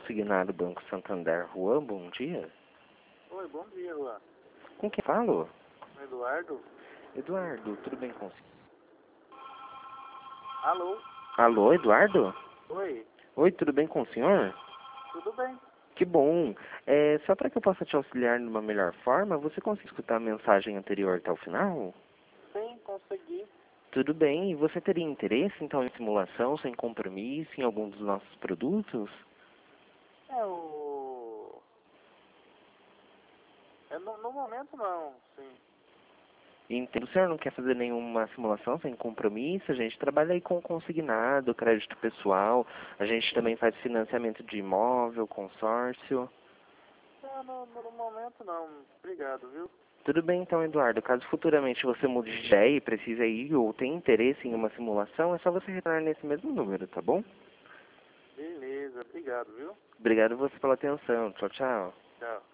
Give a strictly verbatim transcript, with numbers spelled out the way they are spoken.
consignado Banco Santander. Juan, bom dia. Oi, bom dia, Juan. Com quem falo? Eduardo? Eduardo, tudo bem com você? Alô? Alô, Eduardo? Oi, Oi, tudo bem com o senhor? tudo bem? Que bom. É, só para que eu possa te auxiliar de uma melhor forma, você consegue escutar a mensagem anterior até o final? Sim, consegui. Tudo bem. E você teria interesse, então, em simulação, sem compromisso, em algum dos nossos produtos? É o... É, no, no momento não, sim. Entendo. O senhor não quer fazer nenhuma simulação sem compromisso? A gente trabalha aí com consignado, crédito pessoal. A gente também faz financiamento de imóvel, consórcio. Não, no, no, no momento não. Obrigado, viu? Tudo bem então, Eduardo. Caso futuramente você mude de ideia e precise ir ou tenha interesse em uma simulação, é só você retornar nesse mesmo número, tá bom? Beleza, obrigado, viu? Obrigado você pela atenção. Tchau, tchau. Tchau.